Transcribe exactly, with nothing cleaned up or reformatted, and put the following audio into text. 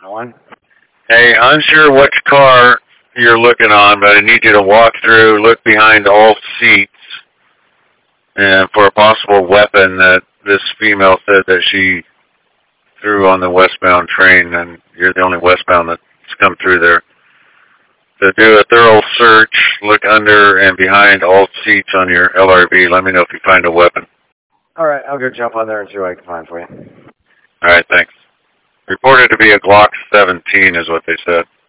One. Hey, unsure which car you're looking on, but I need you to walk through, look behind all seats, and for a possible weapon that this female said that she threw on the westbound train, and you're the only westbound that's come through there. So do a thorough search, look under and behind all seats on your L R V. Let me know if you find a weapon. All right, I'll go jump on there and see what I can find for you. All right, thanks. Reported to be a Glock seventeen is what they said.